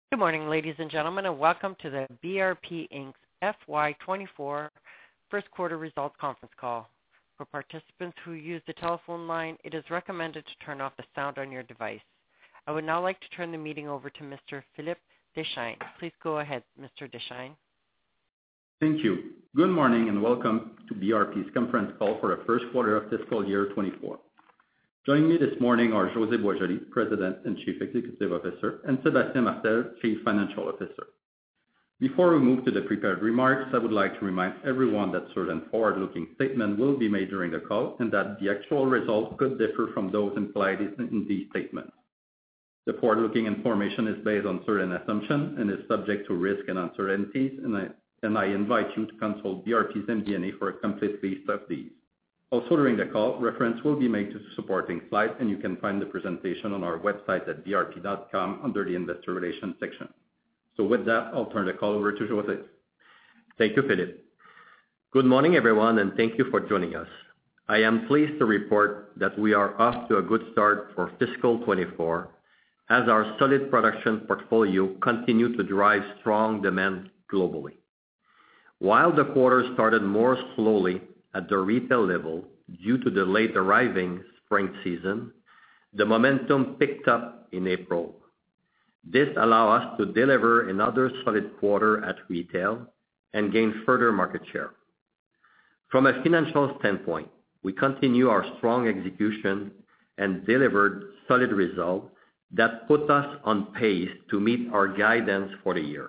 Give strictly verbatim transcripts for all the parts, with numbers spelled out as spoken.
Good morning, ladies and gentlemen, and welcome to the B R P Incorporated's F Y twenty-four first quarter results conference call. For participants who use the telephone line, it is recommended to turn off the sound on your device. I would now like to turn the meeting over to Mister Philippe Deschênes. Please go ahead, Mister Deschênes. Thank you. Good morning and welcome to B R P's conference call for the first quarter of fiscal year twenty-four. Joining me this morning are José Boisjoli, President and Chief Executive Officer, and Sébastien Martel, Chief Financial Officer. Before we move to the prepared remarks, I would like to remind everyone that certain forward-looking statements will be made during the call and that the actual results could differ from those implied in these statements. The forward-looking information is based on certain assumptions and is subject to risk and uncertainties, and I, and I invite you to consult B R P's M D and A for a complete list of these. Also during the call, reference will be made to supporting slides, and you can find the presentation on our website at b r p dot com under the Investor Relations section. So with that, I'll turn the call over to José. Thank you, Philippe. Good morning, everyone, and thank you for joining us. I am pleased to report that we are off to a good start for fiscal twenty-four as our solid production portfolio continued to drive strong demand globally. While the quarter started more slowly at the retail level due to the late arriving spring season, the momentum picked up in April. This allowed us to deliver another solid quarter at retail and gain further market share. From a financial standpoint, we continue our strong execution and delivered solid results that put us on pace to meet our guidance for the year.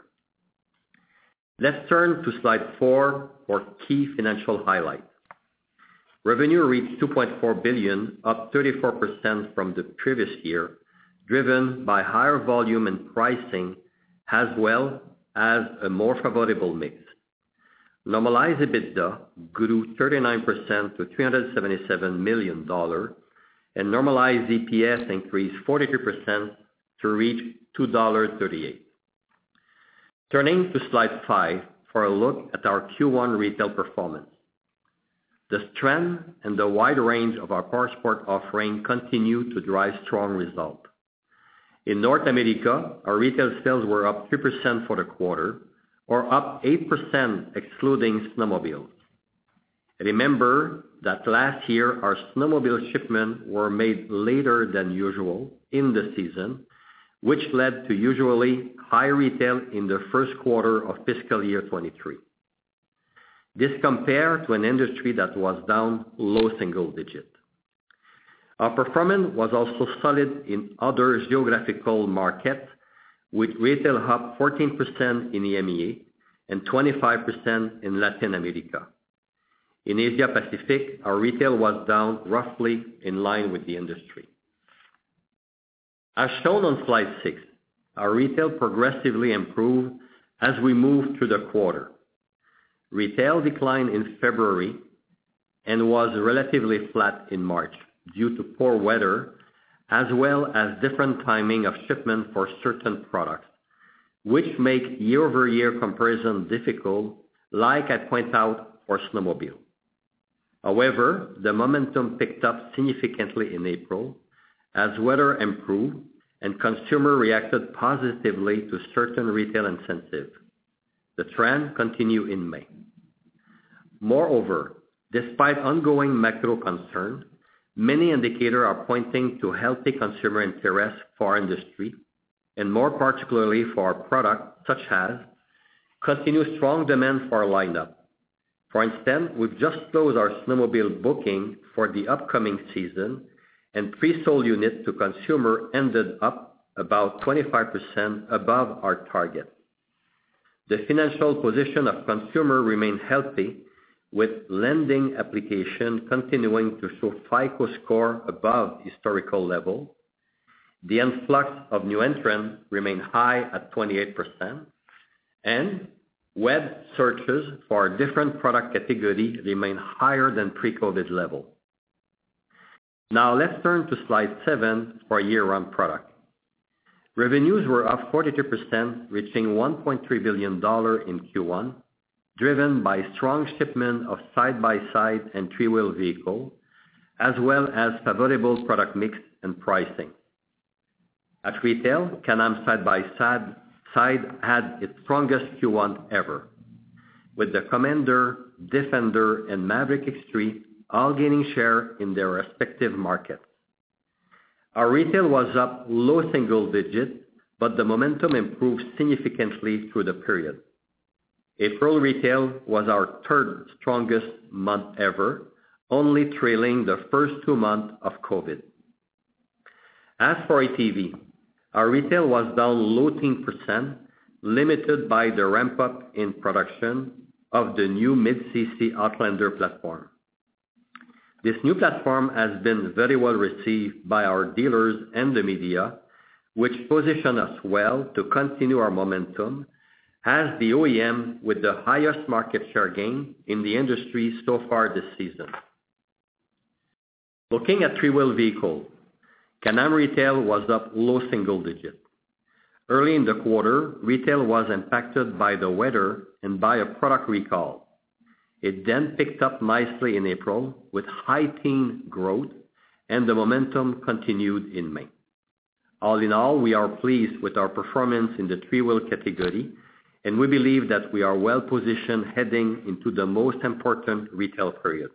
Let's turn to slide four for key financial highlights. Revenue reached two point four billion dollars, up thirty-four percent from the previous year, driven by higher volume and pricing, as well as a more favorable mix. Normalized EBITDA grew thirty-nine percent to three hundred seventy-seven million dollars, and normalized E P S increased forty-three percent to reach two dollars and thirty-eight cents. Turning to slide five for a look at our Q one retail performance. The strength and the wide range of our powersport offering continue to drive strong results. In North America, our retail sales were up three percent for the quarter, or up eight percent excluding snowmobiles. Remember that last year our snowmobile shipments were made later than usual in the season, which led to usually high retail in the first quarter of fiscal year twenty-three. This compared to an industry that was down low single digit. Our performance was also solid in other geographical markets, with retail up fourteen percent in E M E A and twenty-five percent in Latin America. In Asia Pacific, our retail was down roughly in line with the industry. As shown on slide six, our retail progressively improved as we moved through the quarter. Retail declined in February and was relatively flat in March due to poor weather, as well as different timing of shipment for certain products, which make year-over-year comparison difficult, like I point out for snowmobile. However, the momentum picked up significantly in April as weather improved and consumer reacted positively to certain retail incentives. The trend continued in May. Moreover, despite ongoing macro concern, many indicators are pointing to healthy consumer interest for our industry, and more particularly for our products, such as continued strong demand for our lineup. For instance, we've just closed our snowmobile booking for the upcoming season, and pre-sold units to consumer ended up about twenty-five percent above our target. The financial position of consumer remained healthy, with lending application continuing to show FICO score above historical level. The influx of new entrants remained high at twenty-eight percent, and web searches for different product categories remain higher than pre-COVID level. Now let's turn to slide seven for year-round product. Revenues were up forty-two percent, reaching one point three billion dollars in Q one, driven by strong shipment of side-by-side and three-wheel vehicle, as well as favorable product mix and pricing. At retail, Can-Am side-by-side side had its strongest Q one ever, with the Commander, Defender, and Maverick X three all gaining share in their respective markets. Our retail was up low single digit, but the momentum improved significantly through the period. April retail was our third strongest month ever, only trailing the first two months of COVID. As for A T V, our retail was down low teen percent, limited by the ramp-up in production of the new mid-C C Outlander platform. This new platform has been very well received by our dealers and the media, which position us well to continue our momentum as the O E M with the highest market share gain in the industry so far this season. Looking at three-wheel vehicle, Can-Am retail was up low single digit. Early in the quarter, retail was impacted by the weather and by a product recall. It then picked up nicely in April with high teen growth, and the momentum continued in May. All in all, we are pleased with our performance in the three-wheel category, and we believe that we are well positioned heading into the most important retail period.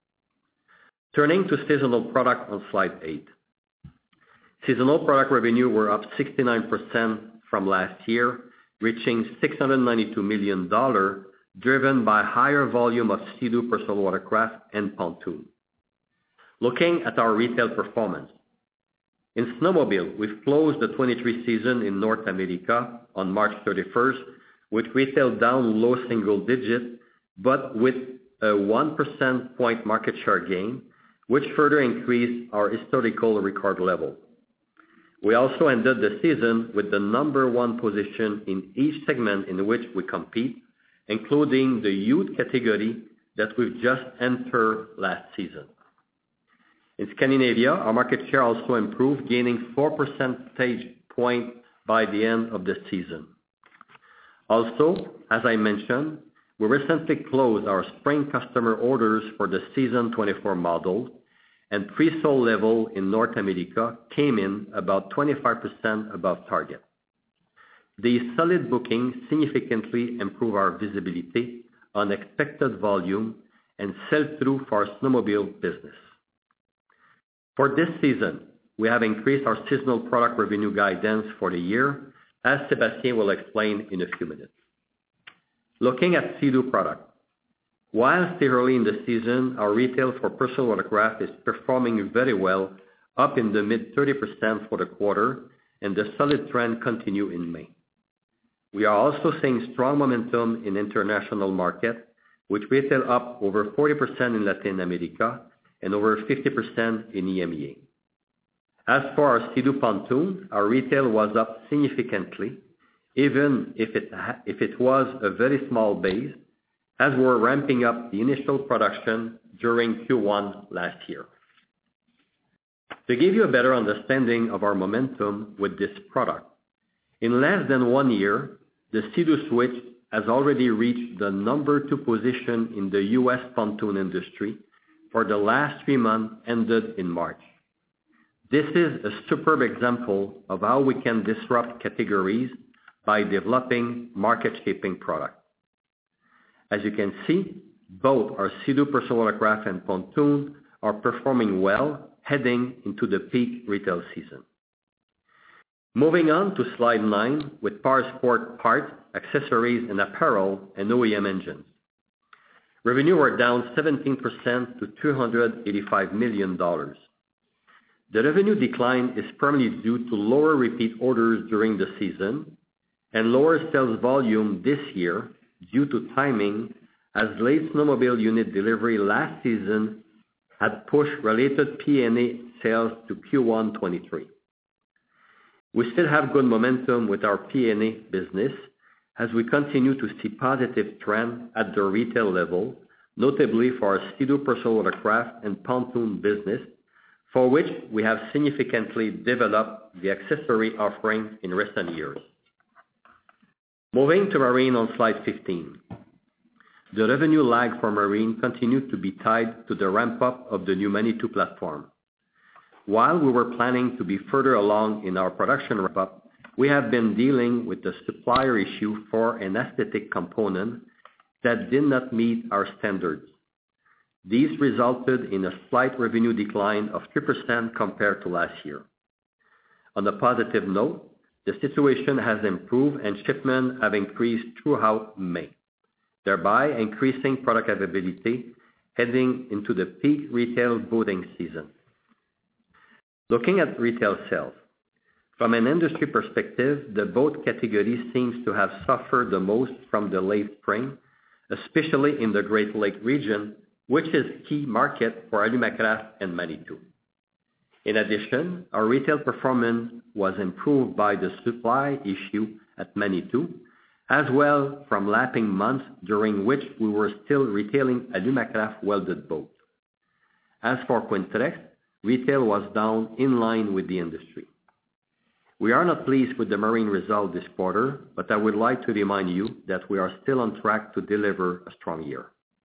Turning to seasonal product on slide eight. Seasonal product revenue were up sixty-nine percent from last year, reaching six hundred ninety-two million dollars, driven by higher volume of Sea-Doo personal watercraft and pontoon. Looking at our retail performance. In snowmobile, we've closed the twenty-three season in North America on March thirty-first, with retail down low single digit, but with a one percent point market share gain, which further increased our historical record level. We also ended the season with the number one position in each segment in which we compete, including the youth category that we've just entered last season. In Scandinavia, our market share also improved, gaining four percentage points by the end of the season. Also, as I mentioned, we recently closed our spring customer orders for the season twenty-four model, and pre-sold level in North America came in about twenty-five percent above target. These solid bookings significantly improve our visibility on expected volume and sell-through for our snowmobile business. For this season, we have increased our seasonal product revenue guidance for the year, as Sébastien will explain in a few minutes. Looking at Sea-Doo product. While still early in the season, our retail for personal watercraft is performing very well, up in the mid thirty percent for the quarter, and the solid trend continue in May. We are also seeing strong momentum in international market, with retail up over forty percent in Latin America and over fifty percent in E M E A. As for our Sea-Doo pontoon, our retail was up significantly, even if it, if it was a very small base, as we're ramping up the initial production during Q one last year. To give you a better understanding of our momentum with this product, in less than one year, the Sea-Doo Switch has already reached the number two position in the U S pontoon industry for the last three months ended in March. This is a superb example of how we can disrupt categories by developing market-shaping product. As you can see, both our Sea-Doo personal watercraft and pontoon are performing well heading into the peak retail season. Moving on to slide nine with Powersport parts, accessories, and apparel and O E M engines. Revenue were down seventeen percent to two hundred eighty-five million dollars. The revenue decline is primarily due to lower repeat orders during the season and lower sales volume this year due to timing, as late snowmobile unit delivery last season had pushed related P and A sales to Q one twenty-three. We still have good momentum with our P and A business as we continue to see positive trend at the retail level, notably for our Sea-Doo personal watercraft and pontoon business, for which we have significantly developed the accessory offering in recent years. Moving to Marine on slide fifteen. The revenue lag for Marine continued to be tied to the ramp-up of the new Manitou platform. While we were planning to be further along in our production ramp-up, we have been dealing with the supplier issue for an aesthetic component that did not meet our standards. These resulted in a slight revenue decline of three percent compared to last year. On a positive note, the situation has improved and shipments have increased throughout May, thereby increasing product availability heading into the peak retail boating season. Looking at retail sales, from an industry perspective, the boat category seems to have suffered the most from the late spring, especially in the Great Lakes region, which is a key market for Alumacraft and Manitou. In addition, our retail performance was improved by the supply issue at Manitou, as well from lapping months during which we were still retailing Alumacraft welded boats. As for Quintrex, retail was down in line with the industry. We are not pleased with the marine result this quarter, but I would like to remind you that we are still on track to deliver a strong year.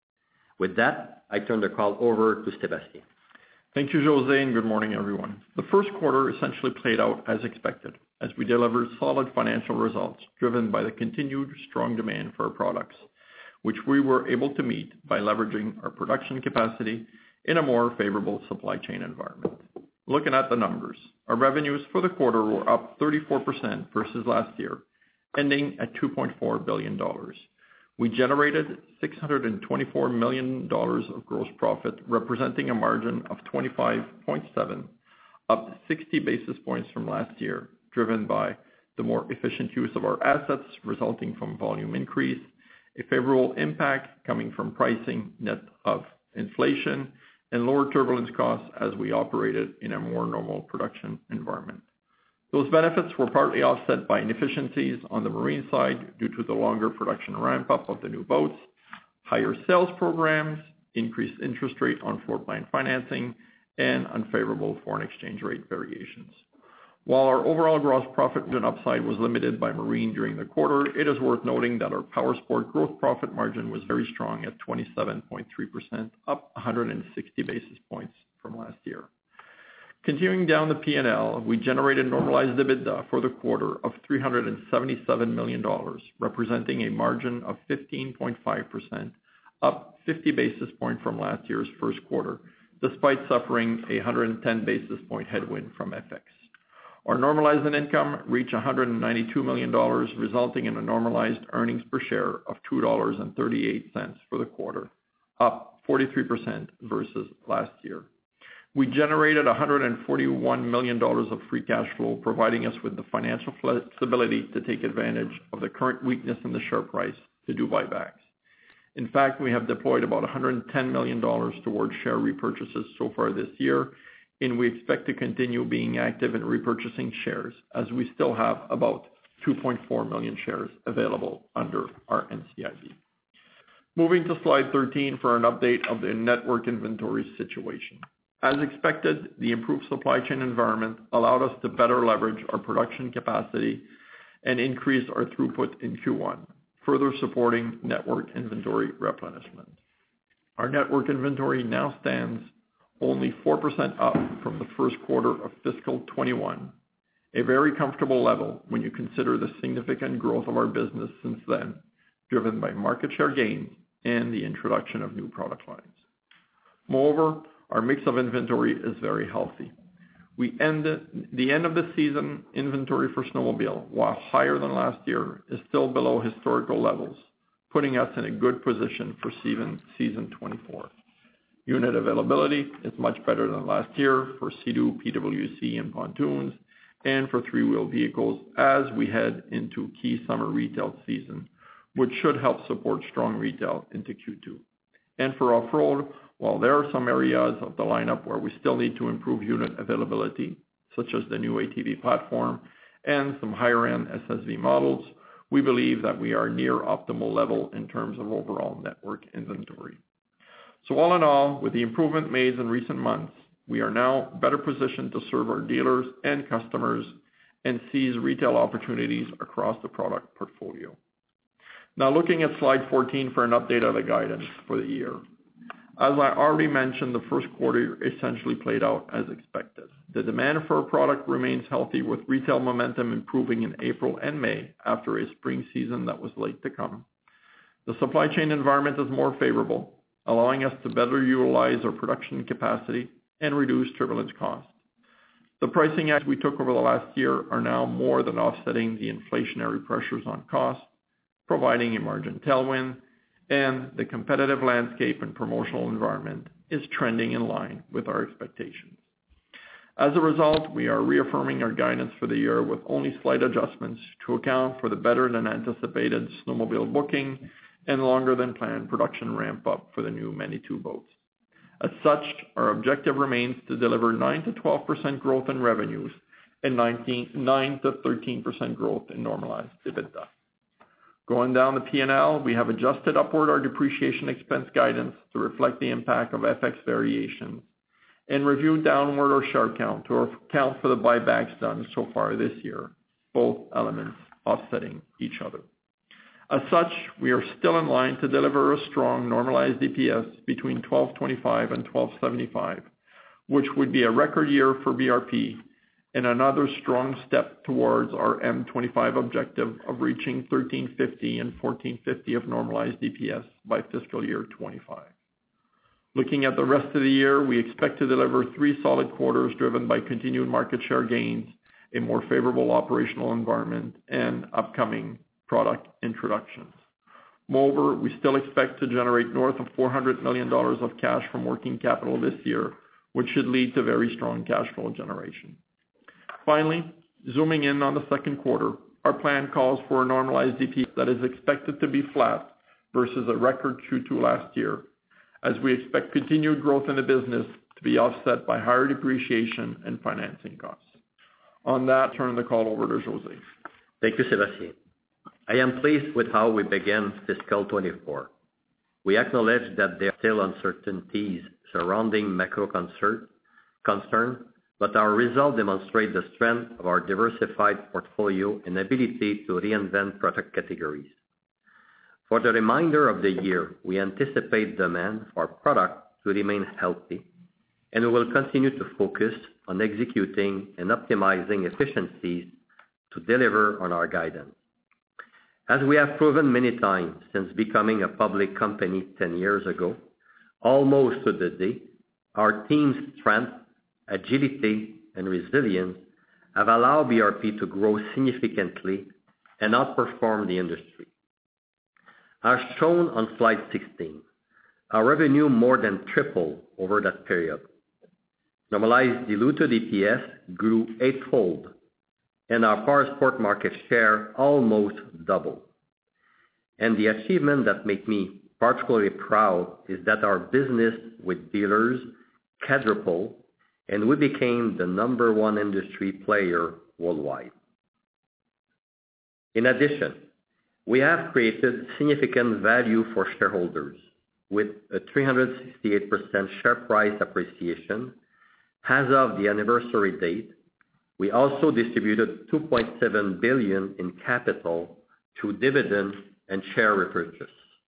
With that, I turn the call over to Sébastien. Thank you, José, and good morning, everyone. The first quarter essentially played out as expected, as we delivered solid financial results driven by the continued strong demand for our products, which we were able to meet by leveraging our production capacity in a more favorable supply chain environment. Looking at the numbers, our revenues for the quarter were up thirty-four percent versus last year, ending at two point four billion dollars. We generated six hundred twenty-four million dollars of gross profit, representing a margin of twenty-five point seven, up sixty basis points from last year, driven by the more efficient use of our assets resulting from volume increase, a favorable impact coming from pricing net of inflation, and lower turbulence costs as we operated in a more normal production environment. Those benefits were partly offset by inefficiencies on the marine side due to the longer production ramp-up of the new boats, higher sales programs, increased interest rate on floor plan financing, and unfavorable foreign exchange rate variations. While our overall gross profit and upside was limited by marine during the quarter, it is worth noting that our powersport gross profit margin was very strong at twenty-seven point three percent, up one hundred sixty basis points from last year. Continuing down the P and L, we generated normalized EBITDA for the quarter of three hundred seventy-seven million dollars, representing a margin of fifteen point five percent, up fifty basis points from last year's first quarter, despite suffering a one hundred ten basis point headwind from F X. Our normalized net income reached one hundred ninety-two million dollars, resulting in a normalized earnings per share of two dollars and thirty-eight cents for the quarter, up forty-three percent versus last year. We generated one hundred forty-one million dollars of free cash flow, providing us with the financial flexibility to take advantage of the current weakness in the share price to do buybacks. In fact, we have deployed about one hundred ten million dollars towards share repurchases so far this year, and we expect to continue being active in repurchasing shares, as we still have about two point four million shares available under our N C I B. Moving to slide thirteen for an update of the network inventory situation. As expected, the improved supply chain environment allowed us to better leverage our production capacity and increase our throughput in Q one, further supporting network inventory replenishment. Our network inventory now stands only four percent up from the first quarter of fiscal twenty-one, a very comfortable level when you consider the significant growth of our business since then, driven by market share gains and the introduction of new product lines. Moreover, our mix of inventory is very healthy. We end the end of the season inventory for snowmobile, while higher than last year, is still below historical levels, putting us in a good position for season, season twenty-four. Unit availability is much better than last year for Sea-Doo, P W C, and pontoons, and for three-wheel vehicles as we head into key summer retail season, which should help support strong retail into Q two. And for off-road, while there are some areas of the lineup where we still need to improve unit availability, such as the new A T V platform and some higher-end S S V models, we believe that we are near optimal level in terms of overall network inventory. So all in all, with the improvement made in recent months, we are now better positioned to serve our dealers and customers and seize retail opportunities across the product portfolio. Now looking at slide fourteen for an update of the guidance for the year. As I already mentioned, the first quarter essentially played out as expected. The demand for our product remains healthy, with retail momentum improving in April and May after a spring season that was late to come. The supply chain environment is more favorable, allowing us to better utilize our production capacity and reduce turbulence costs. The pricing actions we took over the last year are now more than offsetting the inflationary pressures on costs, providing a margin tailwind, and the competitive landscape and promotional environment is trending in line with our expectations. As a result, we are reaffirming our guidance for the year with only slight adjustments to account for the better-than-anticipated snowmobile booking and longer-than-planned production ramp-up for the new Manitou boats. As such, our objective remains to deliver nine to twelve percent growth in revenues and nine to thirteen percent growth in normalized EBITDA. Going down the P and L, we have adjusted upward our depreciation expense guidance to reflect the impact of F X variations and reviewed downward our share count to account for the buybacks done so far this year, both elements offsetting each other. As such, we are still in line to deliver a strong normalized E P S between twelve twenty-five and twelve seventy-five, which would be a record year for B R P and another strong step towards our M twenty-five objective of reaching thirteen fifty and fourteen fifty of normalized E P S by fiscal year twenty-five. Looking at the rest of the year, we expect to deliver three solid quarters driven by continued market share gains, a more favorable operational environment, and upcoming product introductions. Moreover, we still expect to generate north of four hundred million dollars of cash from working capital this year, which should lead to very strong cash flow generation. Finally, zooming in on the second quarter, our plan calls for a normalized E P S that is expected to be flat versus a record Q two last year, as we expect continued growth in the business to be offset by higher depreciation and financing costs. On that, turn the call over to José. Thank you, Sébastien. I am pleased with how we began fiscal twenty-four. We acknowledge that there are still uncertainties surrounding macro concern, concern but our results demonstrate the strength of our diversified portfolio and ability to reinvent product categories. For the remainder of the year, we anticipate demand for our product to remain healthy, and we will continue to focus on executing and optimizing efficiencies to deliver on our guidance. As we have proven many times since becoming a public company ten years ago, almost to the day, our team's strength, agility, and resilience have allowed B R P to grow significantly and outperform the industry. As shown on slide sixteen, our revenue more than tripled over that period. Normalized diluted E P S grew eightfold, and our powersport market share almost doubled. And the achievement that makes me particularly proud is that our business with dealers quadrupled, and we became the number one industry player worldwide. In addition, we have created significant value for shareholders with a three hundred sixty-eight percent share price appreciation. As of the anniversary date, we also distributed two point seven billion dollars in capital through dividends and share repurchase.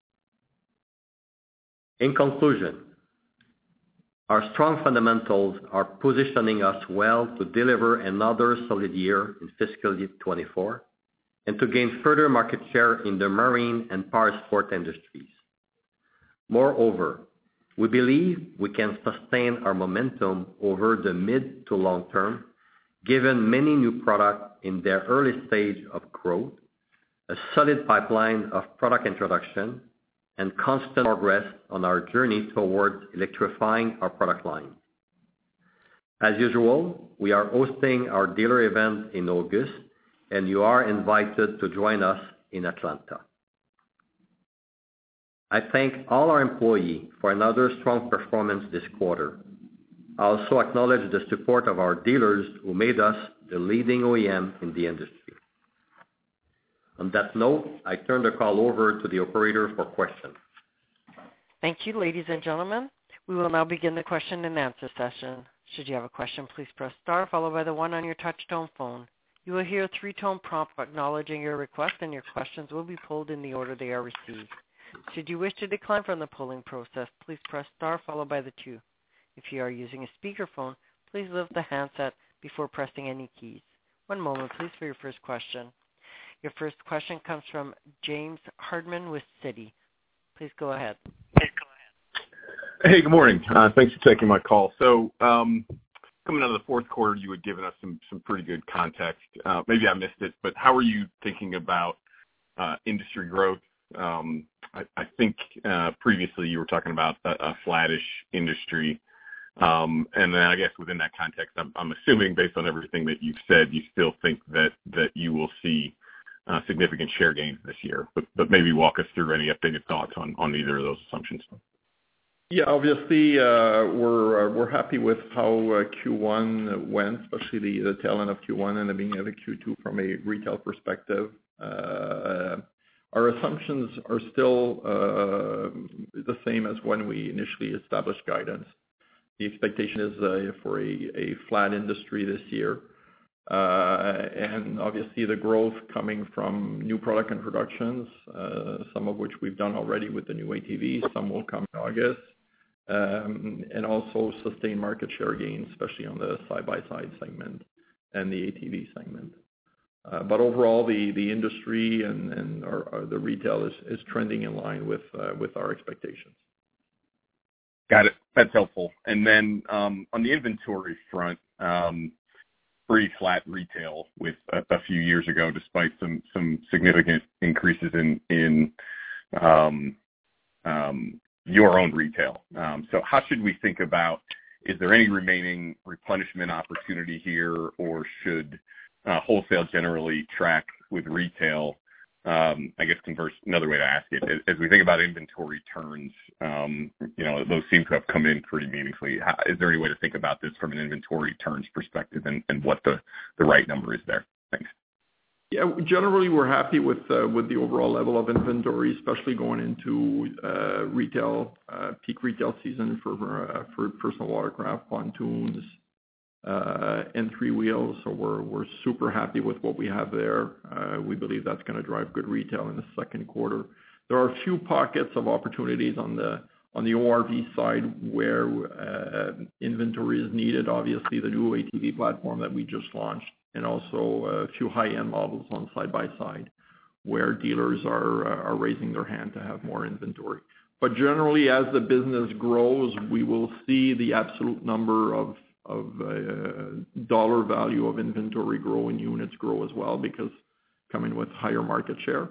In conclusion, our strong fundamentals are positioning us well to deliver another solid year in fiscal year twenty-four and to gain further market share in the marine and powersport industries. Moreover, we believe we can sustain our momentum over the mid to long term, given many new products in their early stage of growth, a solid pipeline of product introduction, and constant progress on our journey towards electrifying our product line. As usual, we are hosting our dealer event in August, and you are invited to join us in Atlanta. I thank all our employees for another strong performance this quarter. I also acknowledge the support of our dealers who made us the leading O E M in the industry. On that note, I turn the call over to the operator for questions. Thank you, ladies and gentlemen. We will now begin the question and answer session. Should you have a question, please press star followed by the one on your touch-tone phone. You will hear a three-tone prompt acknowledging your request, and your questions will be pulled in the order they are received. Should you wish to decline from the polling process, please press star followed by the two. If you are using a speakerphone, please lift the handset before pressing any keys. One moment, please, for your first question. Your first question comes from James Hardman with Citi. Please go ahead. Hey, good morning. Uh, thanks for taking my call. So um, coming out of the fourth quarter, you had given us some, some pretty good context. Uh, maybe I missed it, but how are you thinking about uh, industry growth? Um, I, I think uh, previously you were talking about a, a flattish industry. Um, and then I guess within that context, I'm, I'm assuming based on everything that you've said, you still think that, that you will see uh, significant share gains this year. But, but maybe walk us through any updated thoughts on, on either of those assumptions. Yeah, obviously, uh, we're uh, we're happy with how uh, Q one went, especially the, the tail end of Q one and the beginning of the Q two from a retail perspective. Uh, our assumptions are still uh, the same as when we initially established guidance. The expectation is uh, for a, a flat industry this year. Uh, and obviously the growth coming from new product introductions, uh, some of which we've done already with the new A T Vs, some will come in August, um, and also sustained market share gains, especially on the side-by-side segment and the A T V segment. Uh, but overall, the, the industry and, and our, our, the retail is, is trending in line with uh, with our expectations. Got it. That's helpful. And then um, on the inventory front, um, pretty flat retail with a, a few years ago, despite some, some significant increases in in um, um, your own retail. Um, so how should we think about, is there any remaining replenishment opportunity here, or should uh, wholesale generally track with retail? Um, I guess converse, another way to ask it, as, as we think about inventory turns, um, you know, those seem to have come in pretty meaningfully. How, is there any way to think about this from an inventory turns perspective, and, and what the, the right number is there? Thanks. Yeah, generally we're happy with uh, with the overall level of inventory, especially going into uh, retail uh, peak retail season for uh, for personal watercraft, pontoons, uh, and three wheels. So we're we're super happy with what we have there. Uh, we believe that's going to drive good retail in the second quarter. There are a few pockets of opportunities on the on the O R V side where uh, inventory is needed. Obviously, the new A T V platform that we just launched, and also a few high-end models on side-by-side where dealers are uh, are raising their hand to have more inventory. But generally, as the business grows, we will see the absolute number of of uh, dollar value of inventory grow and units grow as well, because coming with higher market share.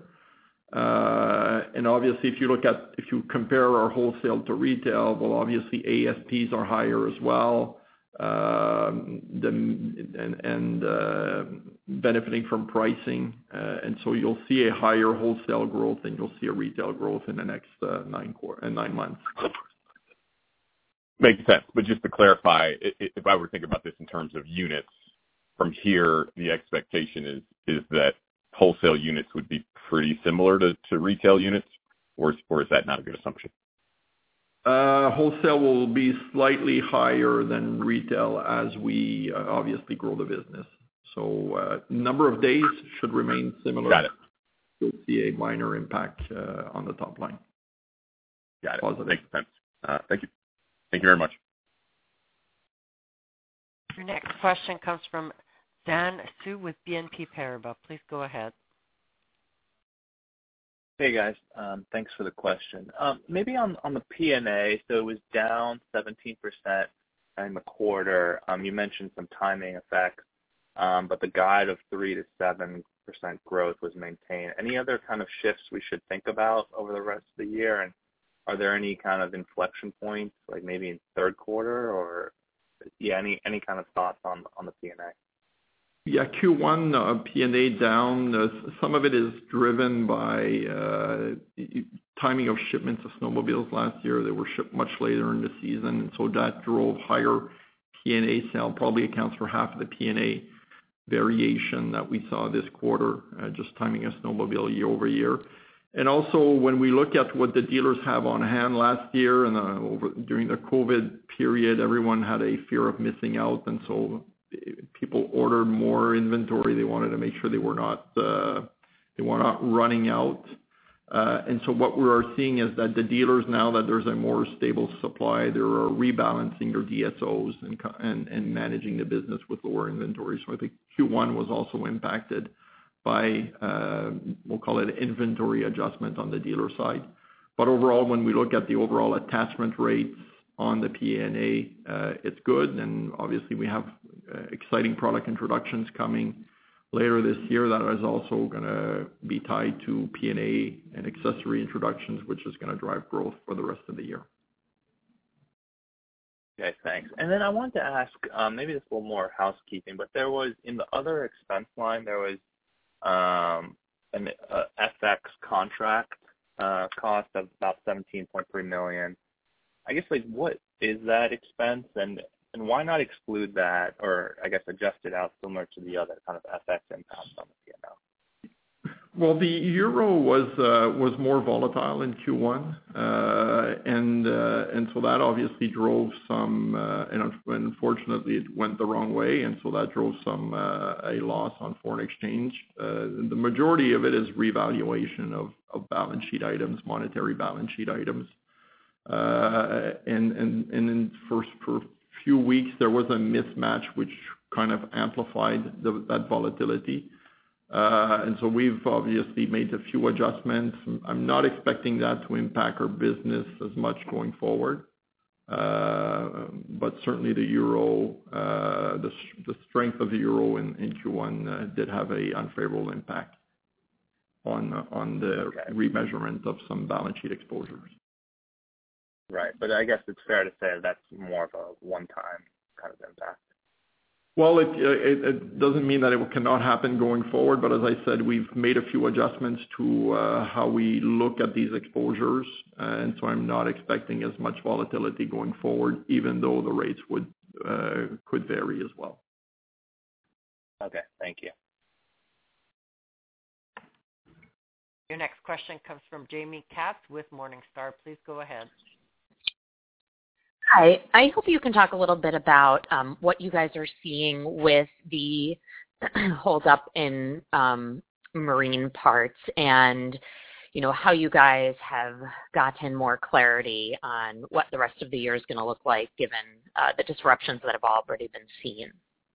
Uh, and obviously, if you look at, if you compare our wholesale to retail, well, obviously A S Ps are higher as well, um, the, and, and uh, benefiting from pricing. Uh, and so you'll see a higher wholesale growth than you'll see a retail growth in the next uh, nine quarter, uh, nine months. Makes sense. But just to clarify, if I were to think about this in terms of units, from here, the expectation is is that wholesale units would be pretty similar to, to retail units, or, or is that not a good assumption? Uh, wholesale will be slightly higher than retail as we uh, obviously grow the business. So uh, number of days should remain similar. Got it. You'll see a minor impact uh, on the top line. Got it. Positive. Makes sense. Uh, thank you. Thank you very much. Your next question comes from Dan Su with B N P Paribas. Please go ahead. Hey, guys. Um, thanks for the question. Um, maybe on, on the P and A, so it was down seventeen percent in the quarter. Um, you mentioned some timing effects, um, but the guide of three to seven percent growth was maintained. Any other kind of shifts we should think about over the rest of the year? And are there any kind of inflection points, like maybe in third quarter, or yeah, any any kind of thoughts on on the P and A? Yeah, Q one uh, P and A down. Uh, some of it is driven by uh, timing of shipments of snowmobiles last year. They were shipped much later in the season, and so that drove higher P and A sale. Probably accounts for half of the P and A variation that we saw this quarter, uh, just timing of snowmobile year over year. And also, when we look at what the dealers have on hand last year and uh, over, during the COVID period, everyone had a fear of missing out, and so people ordered more inventory. They wanted to make sure they were not uh, they were not running out. Uh, and so what we are seeing is that the dealers, now that there's a more stable supply, they are rebalancing their D S Os and, and, and managing the business with lower inventory. So I think Q one was also impacted by, uh, we'll call it inventory adjustment on the dealer side. But overall, when we look at the overall attachment rates on the P A and A, uh, it's good. And obviously we have uh, exciting product introductions coming later this year that is also going to be tied to P and A and accessory introductions, which is going to drive growth for the rest of the year. Okay, thanks. And then I wanted to ask, um, maybe this is a little more housekeeping, but there was, in the other expense line, there was um, an uh, F X contract uh, cost of about seventeen point three million dollars. I guess, like, what is that expense, and And why not exclude that, or I guess adjust it out similar to the other kind of F X impacts on the P and L? Well, the euro was uh, was more volatile in Q one, uh, and uh, and so that obviously drove some, uh, and unfortunately it went the wrong way, and so that drove some uh, a loss on foreign exchange. Uh, the majority of it is revaluation of, of balance sheet items, monetary balance sheet items, uh, and and and then for for few weeks there was a mismatch which kind of amplified the, that volatility. Uh, and so we've obviously made a few adjustments. I'm not expecting that to impact our business as much going forward. Uh, but certainly the euro, uh, the, the strength of the euro in, in Q one uh, did have a unfavorable impact on, on the okay. remeasurement of some balance sheet exposures. Right, but I guess it's fair to say that's more of a one-time kind of impact. Well, it, it, it doesn't mean that it cannot happen going forward, but as I said, we've made a few adjustments to uh, how we look at these exposures, and so I'm not expecting as much volatility going forward, even though the rates would uh, could vary as well. Okay, thank you. Your next question comes from Jamie Katz with Morningstar. Please go ahead. Hi. I hope you can talk a little bit about um, what you guys are seeing with the holdup in um, marine parts, and you know how you guys have gotten more clarity on what the rest of the year is going to look like, given uh, the disruptions that have already been seen.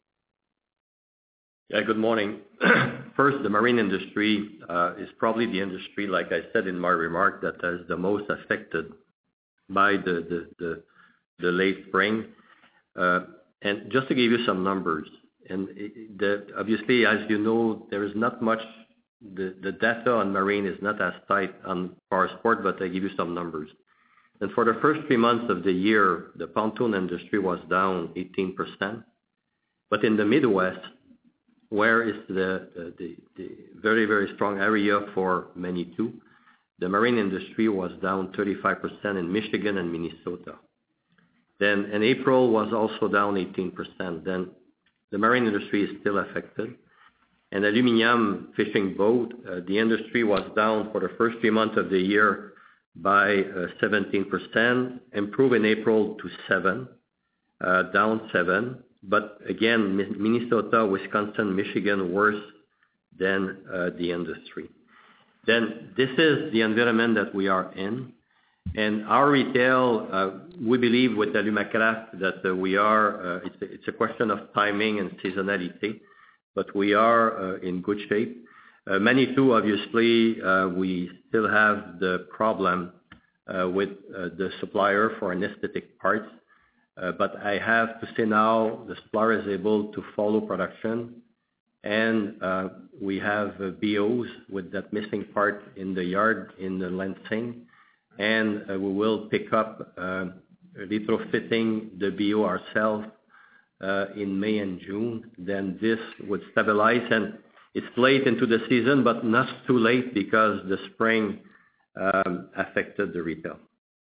Yeah. Good morning. First, the marine industry uh, is probably the industry, like I said in my remark, that is the most affected by the the, the the late spring. Uh, and just to give you some numbers, and the, obviously, as you know, there is not much, the, the data on marine is not as tight on power sport, but I give you some numbers. And for the first three months of the year, the pontoon industry was down eighteen percent. But in the Midwest, where is the, the, the very, very strong area for Manitou, the marine industry was down thirty-five percent in Michigan and Minnesota. Then in April was also down eighteen percent. Then the marine industry is still affected. And aluminum fishing boat, uh, the industry was down for the first three months of the year by uh, seventeen percent, improved in April to seven, uh, down seven. But again, Minnesota, Wisconsin, Michigan worse than uh, the industry. Then this is the environment that we are in. And our retail, uh, we believe with Alumacraft that uh, we are, uh, it's, a, it's a question of timing and seasonality, but we are uh, in good shape. Uh, Manitou, obviously, uh, we still have the problem uh, with uh, the supplier for anesthetic parts, uh, but I have to say now the supplier is able to follow production, and uh, we have uh, B Os with that missing part in the yard in the Lansing. And uh, we will pick up uh, retrofitting the B O ourselves uh, in May and June. Then this would stabilize, and it's late into the season, but not too late because the spring um, affected the retail.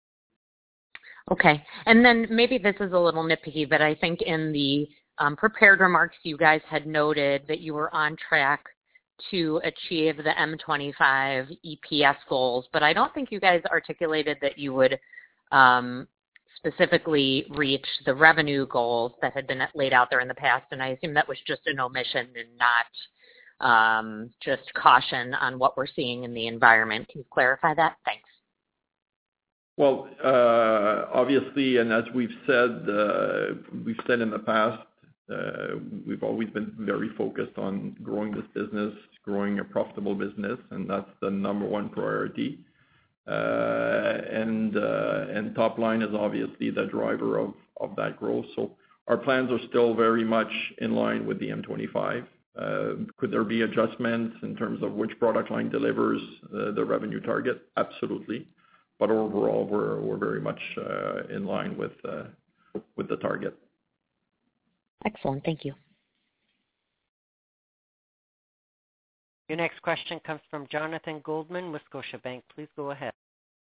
Okay. And then maybe this is a little nitpicky, but I think in the um, prepared remarks you guys had noted that you were on track to achieve the M twenty-five E P S goals, but I don't think you guys articulated that you would um, specifically reach the revenue goals that had been laid out there in the past, and I assume that was just an omission and not um, just caution on what we're seeing in the environment. Can you clarify that? Thanks. Well, uh, obviously, and as we've said, uh, we've said in the past, uh, we've always been very focused on growing this business, growing a profitable business, and that's the number one priority. Uh, and uh, and top line is obviously the driver of, of that growth. So our plans are still very much in line with the M twenty-five. Uh, could there be adjustments in terms of which product line delivers uh, the revenue target? Absolutely. But overall, we're we're very much uh, in line with uh, with the target. Excellent. Thank you. Your next question comes from Jonathan Goldman with Scotiabank. Please go ahead.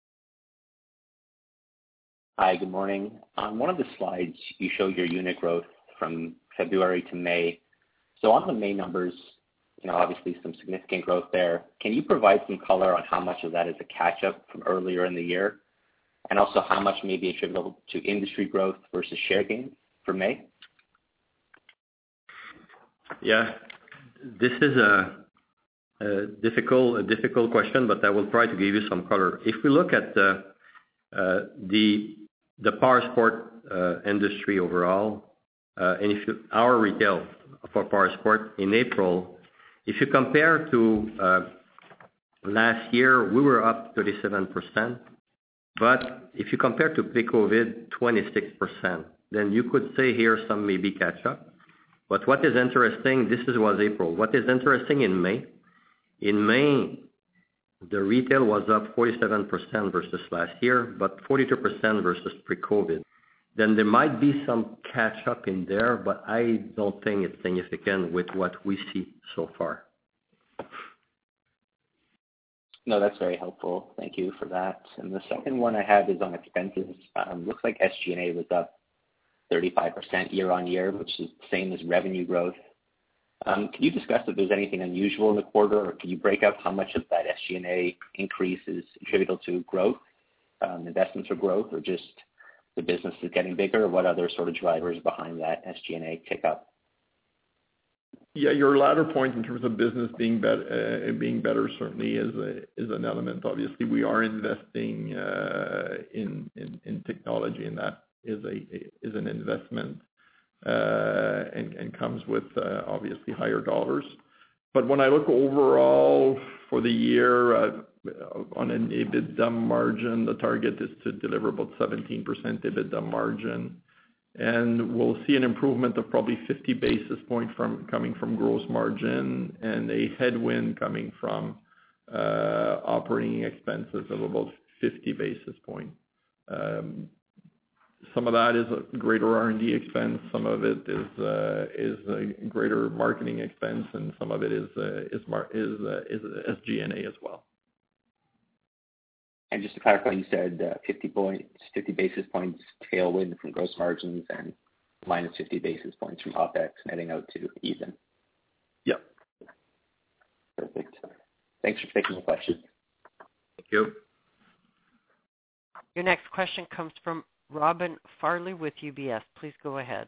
Hi, good morning. On one of the slides, you show your unit growth from February to May. So on the May numbers, you know, obviously some significant growth there. Can you provide some color on how much of that is a catch-up from earlier in the year, and also how much may be attributable to industry growth versus share gain for May? Yeah, this is a, a difficult a difficult question, but I will try to give you some color. If we look at the uh, the the power sport uh, industry overall, uh, and if you, our retail for power sport in April, if you compare to uh, last year, we were up thirty-seven percent. But if you compare to pre-COVID, twenty-six percent, then you could say here some maybe catch up. But what is interesting, this is was April. What is interesting in May, in May, the retail was up forty-seven percent versus last year, but forty-two percent versus pre-COVID. Then there might be some catch up in there, but I don't think it's significant with what we see so far. No, that's very helpful. Thank you for that. And the second one I have is on expenses. Um, looks like S G and A was up thirty-five percent year on year, which is the same as revenue growth. Um, can you discuss if there's anything unusual in the quarter, or can you break up how much of that S G and A increase is attributable to growth, um, investments for growth, or just the business is getting bigger, or what other sort of drivers behind that S G and A tick up? Yeah, your latter point in terms of business being better, uh, being better certainly is a, is an element. Obviously, we are investing uh, in, in in technology, and that is a is an investment uh, and and comes with uh, obviously higher dollars. But when I look overall for the year uh, on an EBITDA margin, the target is to deliver about seventeen percent EBITDA margin. And we'll see an improvement of probably fifty basis points from coming from gross margin, and a headwind coming from uh, operating expenses of about fifty basis points. Um, some of that is a greater R and D expense, some of it is uh, is a greater marketing expense, and some of it is uh, is mar- is uh, is S G and A as well. And just to clarify, you said uh, fifty points, fifty basis points tailwind from gross margins and minus fifty basis points from OpEx, netting out to even. Yep. Perfect. Thanks for taking the question. Thank you. Your next question comes from Robin Farley with U B S. Please go ahead.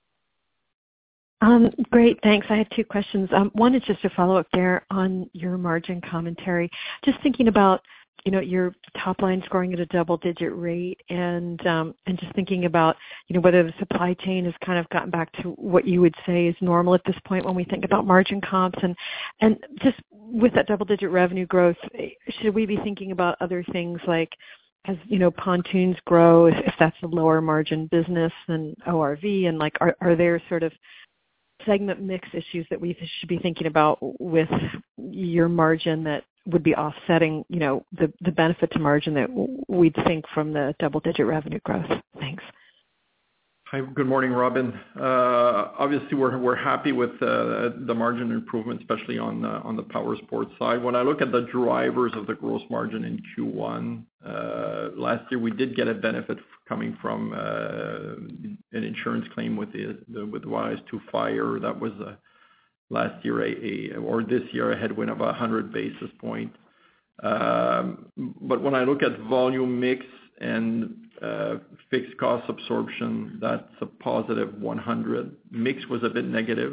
Um, great, thanks. I had two questions. Um, one is just a follow-up there on your margin commentary. Just thinking about, you know, your top line growing at a double-digit rate, and um, and just thinking about, you know, whether the supply chain has kind of gotten back to what you would say is normal at this point when we think about margin comps, and and just with that double-digit revenue growth, should we be thinking about other things like, as you know, pontoons grow, if, if that's a lower margin business than O R V, and like, are are there sort of segment mix issues that we should be thinking about with your margin that would be offsetting, you know, the, the benefit to margin that we'd think from the double-digit revenue growth? Thanks. Hi, good morning, Robin. Uh, obviously, we're we're happy with uh, the margin improvement, especially on the, on the power sports side. When I look at the drivers of the gross margin in Q one, uh, last year we did get a benefit coming from uh, an insurance claim with the, the with the Y S two fire. That was uh, last year a, a or this year a headwind of one hundred basis points. Um, but when I look at volume mix and uh, fixed cost absorption, that's a positive one hundred. Mix was a bit negative,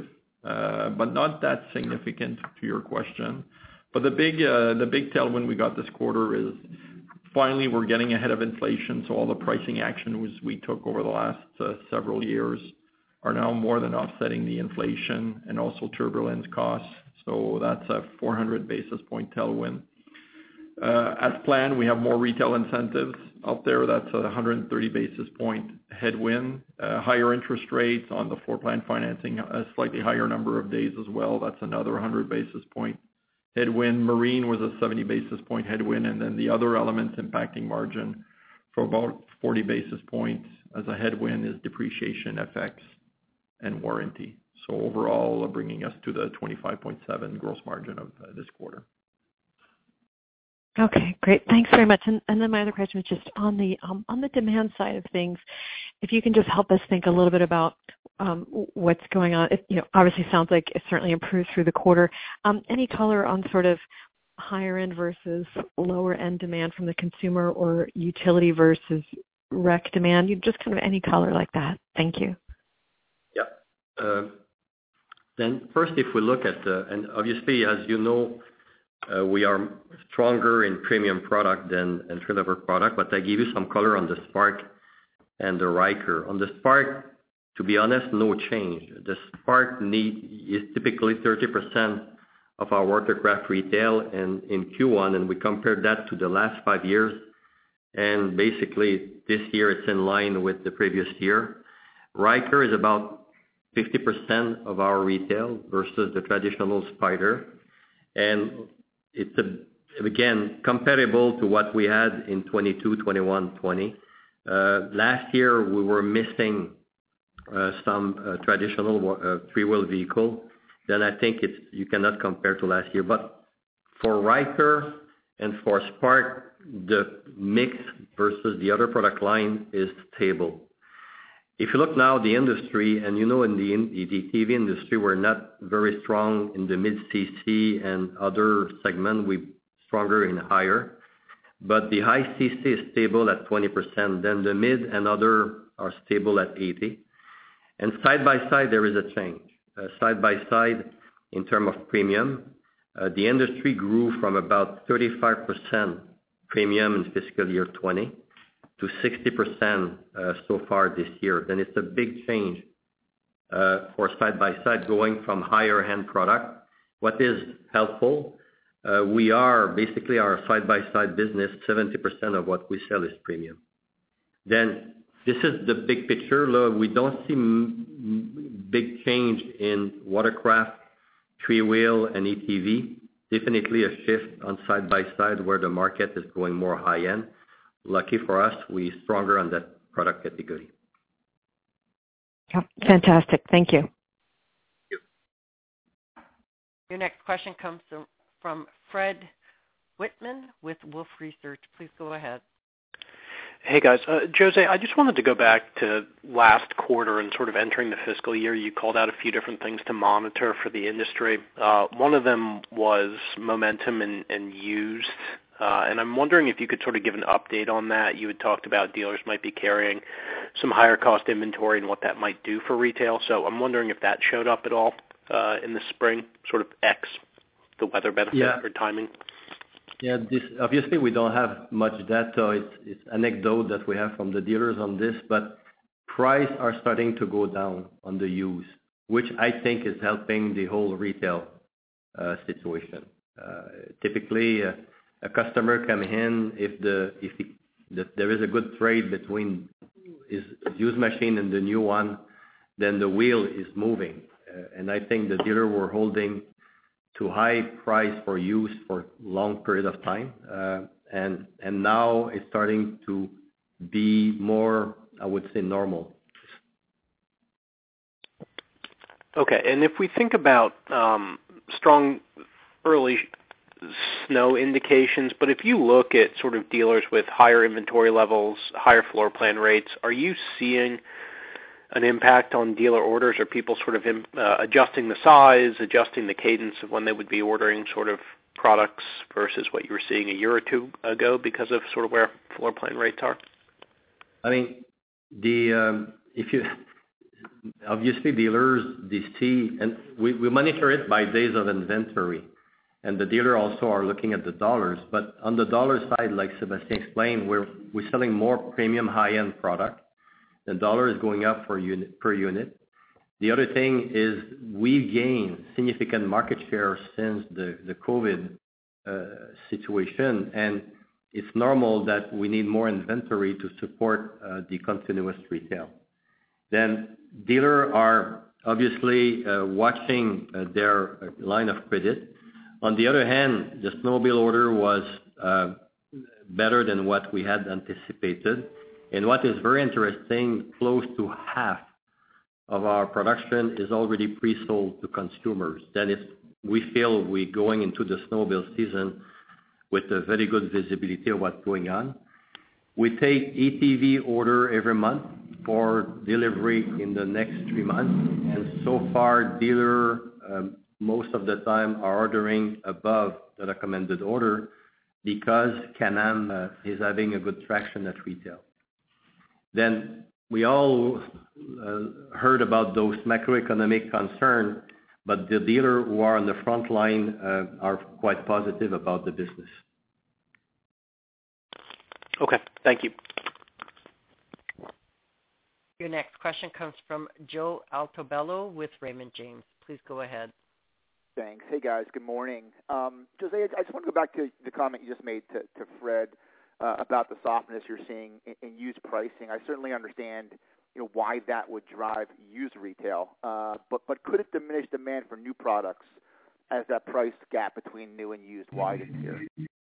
uh, but not that significant to your question. But the big uh, the big tailwind we got this quarter is finally we're getting ahead of inflation. So all the pricing actions we took over the last uh, several years are now more than offsetting the inflation and also turbulence costs. So that's a four hundred basis point tailwind. Uh, as planned, we have more retail incentives out there. That's a one hundred thirty basis point headwind. Uh, higher interest rates on the floor plan financing, a slightly higher number of days as well. That's another one hundred basis point headwind. Marine was a seventy basis point headwind, and then the other elements impacting margin for about forty basis points as a headwind is depreciation, F X, and warranty. So overall, uh, bringing us to the twenty-five point seven gross margin of uh, this quarter. Okay, great. Thanks very much. And, and then my other question was just on the um, on the demand side of things. If you can just help us think a little bit about um, what's going on. It, you know, obviously sounds like it certainly improved through the quarter. Um, any color on sort of higher end versus lower end demand from the consumer, or utility versus rec demand? You just kind of any color like that. Thank you. Yeah. Uh, then first, if we look at the, and obviously, as you know, Uh, we are stronger in premium product than entry-level product, but I give you some color on the Spark and the Ryker. On the Spark, to be honest, no change. The Spark need is typically thirty percent of our watercraft retail, and in Q one, and we compared that to the last five years, and basically this year it's in line with the previous year. Ryker is about fifty percent of our retail versus the traditional Spyder, and it's, a, again, comparable to what we had in twenty-two, twenty-one, twenty. Uh, last year, we were missing uh, some uh, traditional uh, three-wheel vehicle. Then I think it's you cannot compare to last year. But for Ryker and for Spark, the mix versus the other product line is stable. If you look now at the industry, and you know in the, in the T V industry, we're not very strong in the mid-C C and other segment. We're stronger in higher. But the high C C is stable at twenty percent. Then the mid and other are stable at eighty. And side by side, there is a change. Uh, side by side, in terms of premium, uh, the industry grew from about thirty-five percent premium in fiscal year twenty to sixty percent uh, so far this year. Then it's a big change uh, for side-by-side going from higher-end product. What is helpful, uh, we are basically our side-by-side business, seventy percent of what we sell is premium. Then this is the big picture. We don't see m- big change in watercraft, three-wheel, and A T V. Definitely a shift on side-by-side where the market is going more high-end. Lucky for us, we're stronger on that product category. Fantastic. Thank you. Thank you. Your next question comes from Fred Whitman with Wolfe Research. Please go ahead. Hey, guys. Uh, Jose, I just wanted to go back to last quarter and sort of entering the fiscal year. You called out a few different things to monitor for the industry. Uh, one of them was momentum and, and used. Uh, and I'm wondering if you could sort of give an update on that. You had talked about dealers might be carrying some higher cost inventory and what that might do for retail. So I'm wondering if that showed up at all uh, in the spring, sort of X, the weather benefit yeah. or timing. Yeah, this obviously we don't have much data. It's, it's anecdote that we have from the dealers on this, but price are starting to go down on the used, which I think is helping the whole retail uh, situation. Uh, typically, uh, a customer come in if the if he, the, there is a good trade between his used machine and the new one, then the wheel is moving, uh, and I think the dealer were holding to high price for use for long period of time, uh, and and now it's starting to be more, I would say, normal. Okay, and if we think about um, strong early snow indications, but if you look at sort of dealers with higher inventory levels, higher floor plan rates, are you seeing an impact on dealer orders? Are people sort of uh, adjusting the size, adjusting the cadence of when they would be ordering sort of products versus what you were seeing a year or two ago because of sort of where floor plan rates are? I mean, the um, if you obviously dealers, they see, and we, we monitor it by days of inventory, and the dealer also are looking at the dollars. But on the dollar side, like Sébastien explained, we're we're selling more premium high-end product. The dollar is going up for unit per unit. The other thing is we gained significant market share since the the COVID uh, situation, and it's normal that we need more inventory to support uh, the continuous retail. Then dealers are obviously uh, watching uh, their line of credit. On the other hand, the snowmobile order was uh, better than what we had anticipated. And what is very interesting, close to half of our production is already pre-sold to consumers. Then it's, we feel we're going into the snowmobile season with a very good visibility of what's going on. We take A T V order every month for delivery in the next three months. And so far, dealer um, most of the time are ordering above the recommended order because Can-Am uh, is having a good traction at retail. Then we all uh, heard about those macroeconomic concerns, but the dealer who are on the front line uh, are quite positive about the business. Okay, thank you. Your next question comes from Joe Altobello with Raymond James. Please go ahead. Thanks. Hey, guys. Good morning. Um, Jose, I just want to go back to the comment you just made to, to Fred uh, about the softness you're seeing in, in used pricing. I certainly understand, you know, why that would drive used retail, uh, but but could it diminish demand for new products as that price gap between new and used widens here?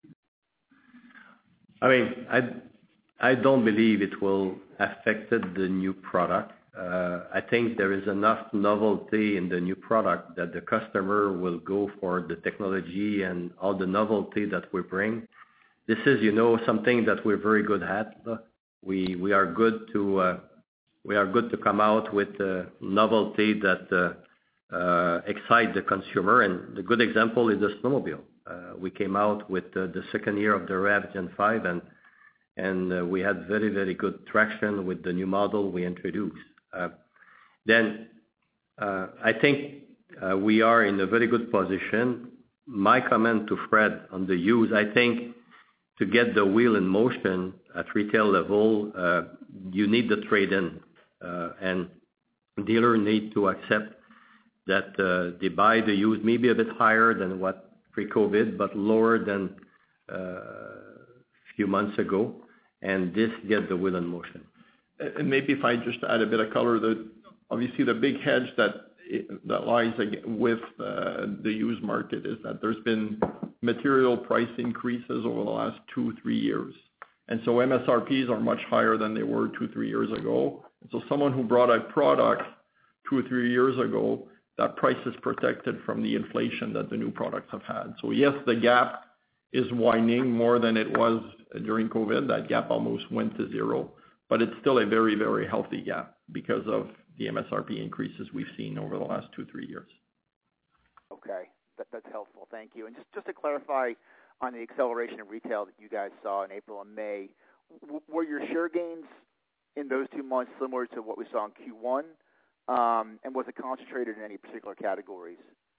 I mean, I I don't believe it will affect the new product. Uh, I think there is enough novelty in the new product that the customer will go for the technology and all the novelty that we bring. This is, you know, something that we're very good at. We we are good to uh, we are good to come out with uh, novelty that uh, uh, excite the consumer. And the good example is the snowmobile. Uh, we came out with uh, the second year of the Rev Gen five, and and uh, we had very very good traction with the new model we introduced. Uh, then uh, I think uh, we are in a very good position. My comment to Fred on the use, I think to get the wheel in motion at retail level, uh, you need the trade-in, uh, and dealer need to accept that uh, they buy the used maybe a bit higher than what pre-COVID, but lower than a uh, few months ago, and this get the wheel in motion. And maybe if I just add a bit of color, that obviously the big hedge that that lies with uh, the used market is that there's been material price increases over the last two, three years. And so M S R Ps are much higher than they were two, three years ago. And so someone who brought a product two or three years ago, that price is protected from the inflation that the new products have had. So yes, the gap is widening more than it was during COVID. That gap almost went to zero. But it's still a very, very healthy gap because of the M S R P increases we've seen over the last two, three years. Okay, that, that's helpful. Thank you. And just, just to clarify on the acceleration of retail that you guys saw in April and May, w- were your share gains in those two months similar to what we saw in Q one? Um, and was it concentrated in any particular categories?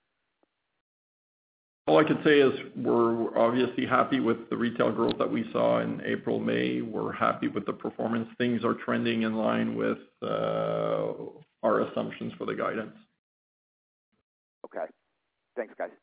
All I could say is we're obviously happy with the retail growth that we saw in April, May. We're happy with the performance. Things are trending in line with uh, our assumptions for the guidance. Okay. Thanks, guys.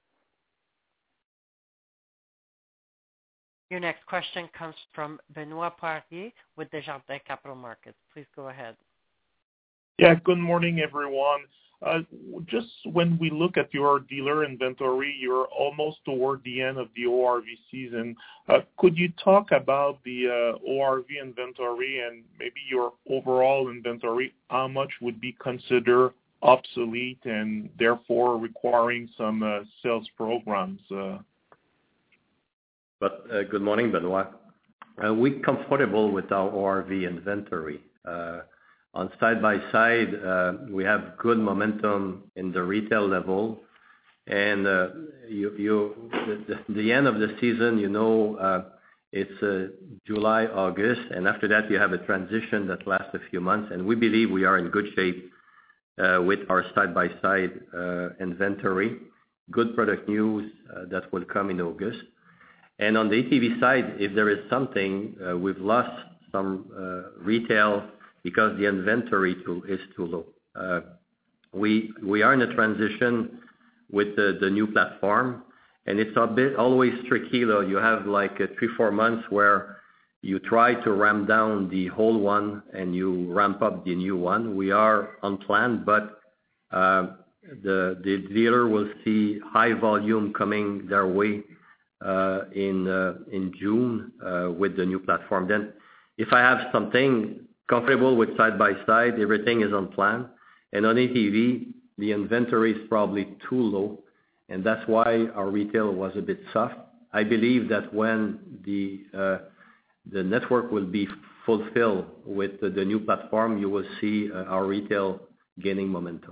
Your next question comes from Benoit Poirier with Desjardins Capital Markets. Please go ahead. Yeah, good morning, everyone. Uh, just when we look at your dealer inventory, you're almost toward the end of the O R V season. Uh, could you talk about the uh, O R V inventory and maybe your overall inventory? How much would be considered obsolete and therefore requiring some uh, sales programs? Uh, But uh, good morning, Benoit. Uh, we're comfortable with our O R V inventory. Uh, On side-by-side, uh, we have good momentum in the retail level. And uh, you, you, the, the end of the season, you know, uh, it's uh, July, August, and after that you have a transition that lasts a few months. And we believe we are in good shape uh, with our side-by-side uh, inventory. Good product news uh, that will come in August. And on the A T V side, if there is something, uh, we've lost some uh, retail because the inventory too, is too low. Uh, we we are in a transition with the, the new platform, and it's a bit always tricky. Though you have like uh, three four months where you try to ramp down the whole one and you ramp up the new one. We are on plan, but uh, the the dealer will see high volume coming their way uh, in uh, in June uh, with the new platform. Then, if I have something comfortable with side by side, everything is on plan, and on A T V the inventory is probably too low, and that's why our retail was a bit soft. I believe that when the uh, the network will be fulfilled with the, the new platform, you will see uh, our retail gaining momentum.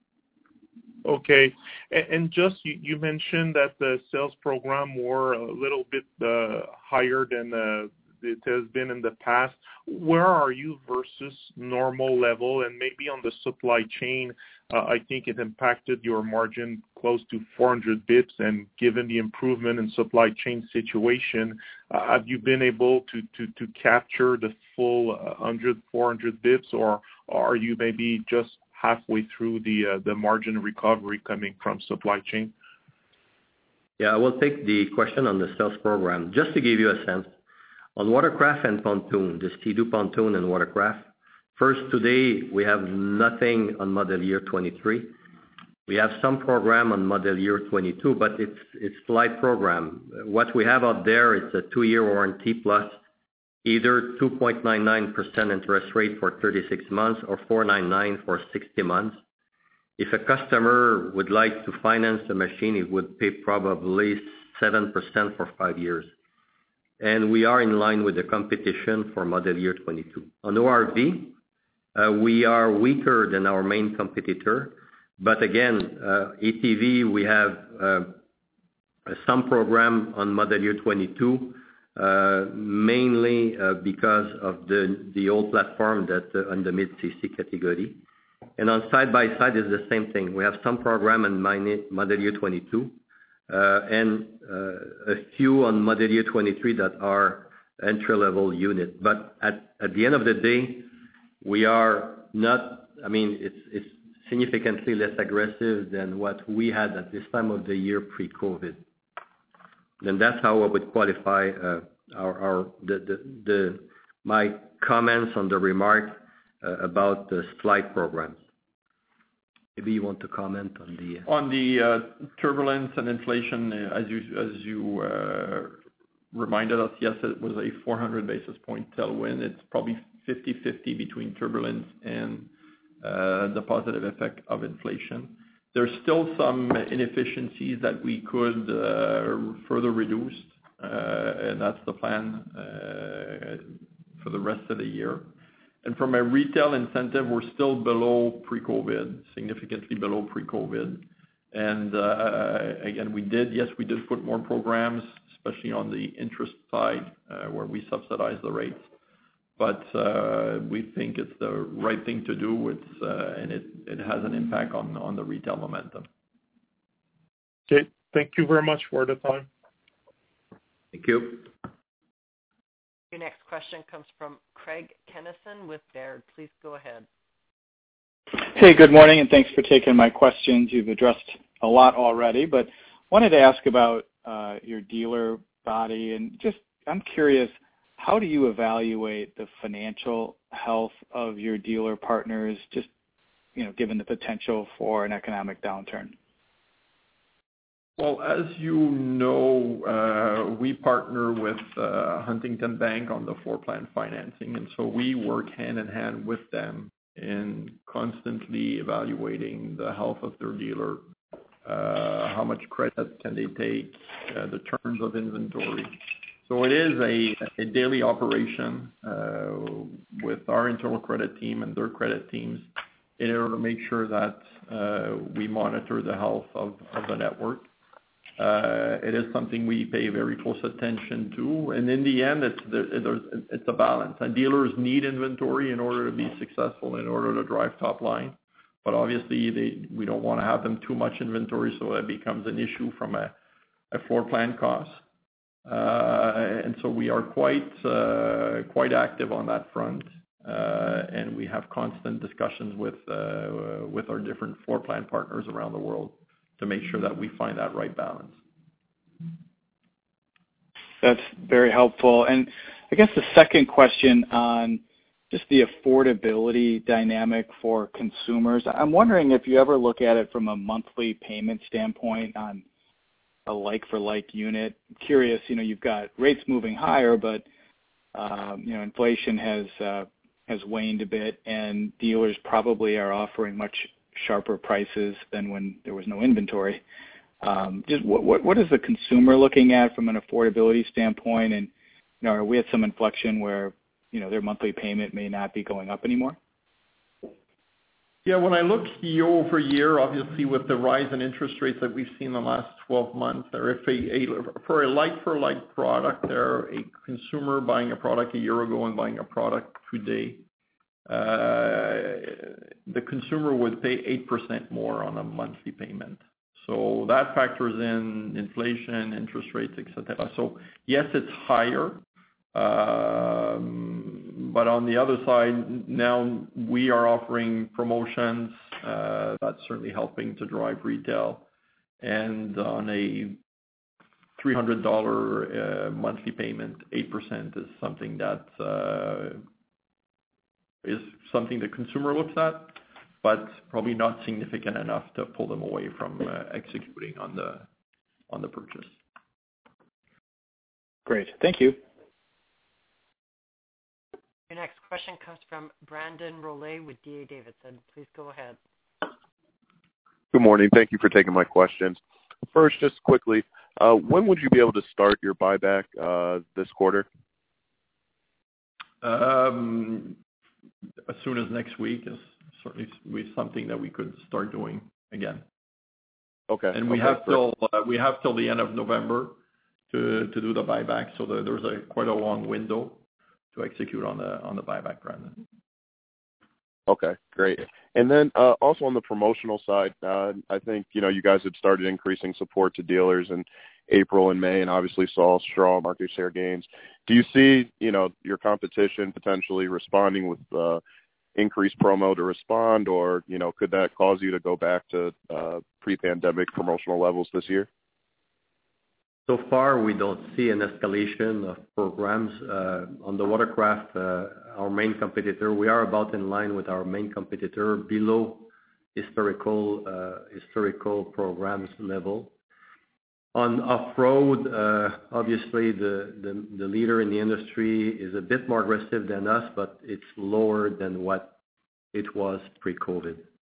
Okay. And just you, you mentioned that the sales program were a little bit uh, higher than uh, it has been in the past. Where are you versus normal level? And maybe on the supply chain, uh, I think it impacted your margin close to four hundred bips. And given the improvement in supply chain situation, uh, have you been able to, to, to capture the full uh, one hundred, four hundred bips, or are you maybe just halfway through the uh, the margin recovery coming from supply chain? Yeah, I will take the question on the sales program. Just to give you a sense, on watercraft and pontoon, the Sea-Doo pontoon and watercraft, first today we have nothing on model year twenty-three. We have some program on model year twenty-two, but it's it's light program. What we have out there, it's a two-year warranty plus either two point nine nine percent interest rate for thirty-six months or four point nine nine for sixty months. If a customer would like to finance the machine, he would pay probably seven percent for five years. And we are in line with the competition for model year twenty-two. On O R V, uh, we are weaker than our main competitor. But again, uh, A T V, we have uh, some program on model year twenty-two, uh, mainly uh, because of the the old platform that uh, on the mid-C C category. And on side-by-side is the same thing. We have some program on model year twenty-two, uh, and uh, a few on model year twenty-three that are entry-level unit. But at, at the end of the day, we are not, I mean, it's, it's significantly less aggressive than what we had at this time of the year pre-COVID. Then that's how I would qualify uh, our, our the, the, the my comments on the remark uh, about the slide programs. Maybe you want to comment on the uh... on the uh, turbulence and inflation, uh, as you as you uh, reminded us. Yes, it was a four hundred basis point tailwind. It's probably fifty-fifty between turbulence and uh, the positive effect of inflation. There's still some inefficiencies that we could uh, further reduce, uh, and that's the plan uh, for the rest of the year. And from a retail incentive, we're still below pre-COVID, significantly below pre-COVID. And uh, again, we did, yes, we did put more programs, especially on the interest side, uh, where we subsidize the rates. But uh, we think it's the right thing to do. It's uh, and it, it has an impact on, on the retail momentum. Okay, thank you very much for the time. Thank you. Your next question comes from Craig Kennison with Baird. Please go ahead. Hey, good morning, and thanks for taking my questions. You've addressed a lot already, but wanted to ask about uh, your dealer body, and just I'm curious, how do you evaluate the financial health of your dealer partners, just you know, given the potential for an economic downturn? Well, as you know, uh, we partner with uh, Huntington Bank on the floor plan financing, and so we work hand in hand with them in constantly evaluating the health of their dealer, uh, how much credit can they take, uh, the terms of inventory. So it is a, a daily operation uh, with our internal credit team and their credit teams in order to make sure that uh, we monitor the health of, of the network. Uh, it is something we pay very close attention to, and in the end, it's it's a balance. And dealers need inventory in order to be successful, in order to drive top line. but obviously they, we don't want to have them too much inventory, so that becomes an issue from a, a floor plan cost. Uh, and so we are quite uh, quite active on that front, uh, and we have constant discussions with uh, with our different floor plan partners around the world to make sure that we find that right balance. That's very helpful. And I guess the second question on just the affordability dynamic for consumers. I'm wondering if you ever look at it from a monthly payment standpoint on a like-for-like unit. I'm curious, you know, you've got rates moving higher, but, um, you know, inflation has uh, has waned a bit, and dealers probably are offering much sharper prices than when there was no inventory. Um, just what, what what is the consumer looking at from an affordability standpoint, and you know, are we at some inflection where you know their monthly payment may not be going up anymore? Yeah, when I look year over year, obviously with the rise in interest rates that we've seen in the last twelve months, or if a, a for a like for like product, there a consumer buying a product a year ago and buying a product today, uh, the consumer would pay eight percent more on a monthly payment. So that factors in inflation, interest rates, et cetera. So yes, it's higher. Um, but on the other side, now we are offering promotions. Uh, that's certainly helping to drive retail. And on a three hundred dollars uh, monthly payment, eight percent is something that uh, is something the consumer looks at, but probably not significant enough to pull them away from uh, executing on the on the purchase. Great. Thank you. Your next question comes from Brandon Rollet with D A Davidson. Please go ahead. Good morning. Thank you for taking my questions. First, just quickly, uh, when would you be able to start your buyback uh, this quarter? Um, as soon as next week is certainly something that we could start doing again. Okay. And we okay, have till uh, we have till the end of November to to do the buyback, so the, there's a quite a long window to execute on the on the buyback, Brandon. Okay, great. And then uh, also on the promotional side, uh, I think you know you guys had started increasing support to dealers in April and May, and obviously saw strong market share gains. Do you see you know your competition potentially responding with uh, increased promo to respond, or you know could that cause you to go back to uh, pre-pandemic promotional levels this year? So far, we don't see an escalation of programs. Uh, on the watercraft, uh, our main competitor, we are about in line with our main competitor, below historical uh, historical programs level. On off-road, uh, obviously the, the, the leader in the industry is a bit more aggressive than us, but it's lower than what it was pre-COVID.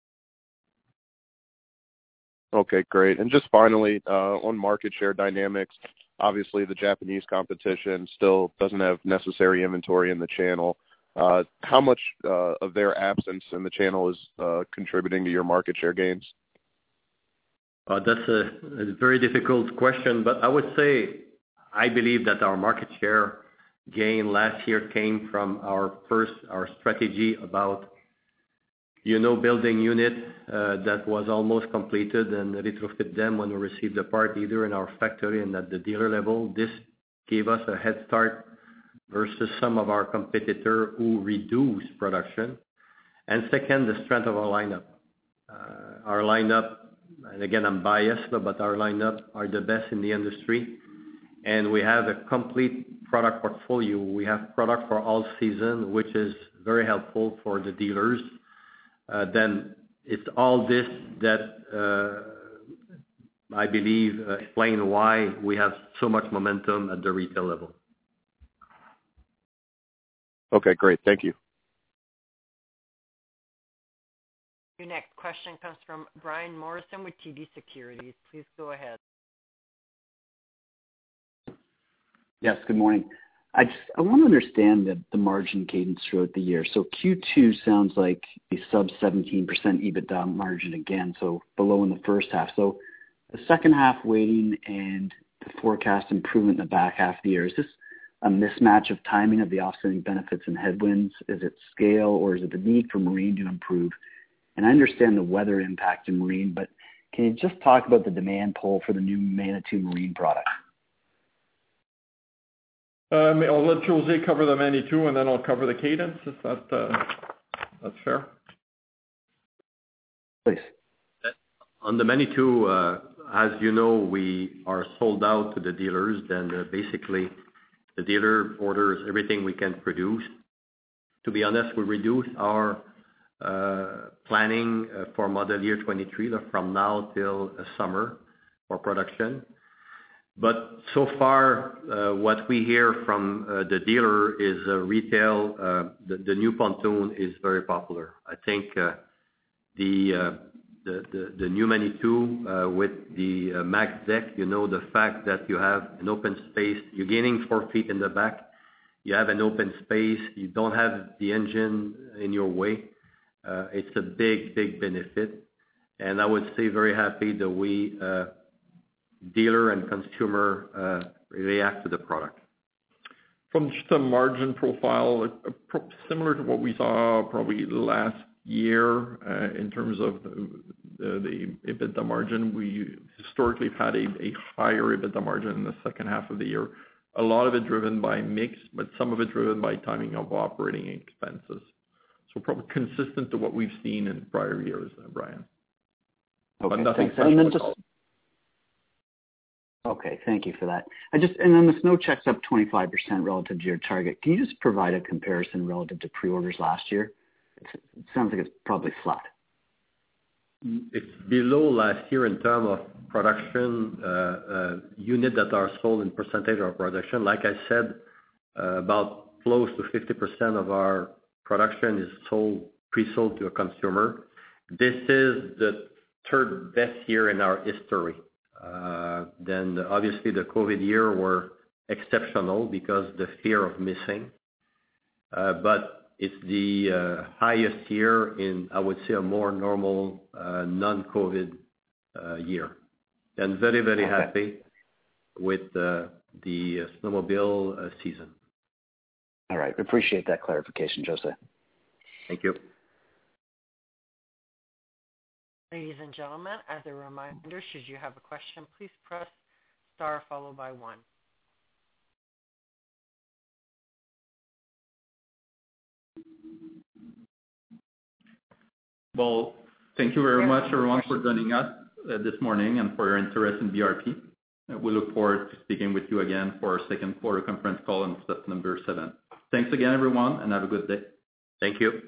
Okay, great. And just finally, uh, on market share dynamics, obviously the Japanese competition still doesn't have necessary inventory in the channel. Uh, how much uh, of their absence in the channel is uh, contributing to your market share gains? Uh, that's a, a very difficult question, but I would say I believe that our market share gain last year came from our first, our strategy about you know, building unit uh, that was almost completed and retrofit them when we received the part either in our factory and at the dealer level. This gave us a head start versus some of our competitor who reduced production. And second, the strength of our lineup. Uh, our lineup, and again, I'm biased, but our lineup are the best in the industry. And we have a complete product portfolio. We have product for all season, which is very helpful for the dealers. Uh, then it's all this that uh, I believe uh, explain why we have so much momentum at the retail level. Okay, great. Thank you. Your next question comes from Brian Morrison with T D Securities. Please go ahead. Yes, good morning. I just I want to understand the, the margin cadence throughout the year. So Q two sounds like a sub seventeen percent EBITDA margin again, so below in the first half. So the second half waiting and the forecast improvement in the back half of the year, is this a mismatch of timing of the offsetting benefits and headwinds? Is it scale, or is it the need for Marine to improve? And I understand the weather impact in marine, but can you just talk about the demand pull for the new Manitou marine product? Um, I'll let José cover the Manitou, and then I'll cover the Cadence. Is that uh, that's fair? Please. On the Manitou, uh, as you know, we are sold out to the dealers. Then uh, basically, the dealer orders everything we can produce. To be honest, we reduce our uh, planning uh, for model year twenty-three from now till uh, summer for production. But so far, uh, what we hear from uh, the dealer is uh, retail. Uh, the, the new pontoon is very popular. I think uh, the, uh, the the the new Manitou uh, with the uh, max deck, you know, the fact that you have an open space, you're gaining four feet in the back. You have an open space. You don't have the engine in your way. Uh, it's a big, big benefit. And I would say very happy that we uh, dealer and consumer uh, react to the product. From just a margin profile, uh, pro- similar to what we saw probably last year uh, in terms of the, the, the EBITDA margin, we historically have had a, a higher EBITDA margin in the second half of the year. A lot of it driven by mix, but some of it driven by timing of operating expenses. So probably consistent to what we've seen in prior years, uh, Brian. Okay, but nothing thanks. And then special. just, okay, thank you for that. I just and then the snow check's up twenty-five percent relative to your target. Can you just provide a comparison relative to pre-orders last year? It's, it sounds like it's probably flat. It's below last year in terms of production uh, uh, unit that are sold in percentage of production. Like I said, uh, about close to fifty percent of our production is sold, pre-sold to a consumer. This is the third best year in our history. Uh, then obviously the COVID year were exceptional because the fear of missing. Uh, but it's the uh, highest year in, I would say, a more normal, uh, non-COVID uh, year. And very, very okay. happy with uh, the uh, snowmobile uh, season. All right. Appreciate that clarification, José. Thank you. Ladies and gentlemen, as a reminder, should you have a question, please press star followed by one. Well, thank you very much, everyone, for joining us uh, this morning and for your interest in B R P. Uh, we look forward to speaking with you again for our second quarter conference call on September seventh. Thanks again, everyone, and have a good day. Thank you.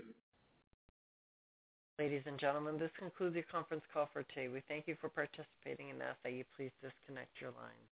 Ladies and gentlemen, this concludes your conference call for today. We thank you for participating and ask that you please disconnect your lines.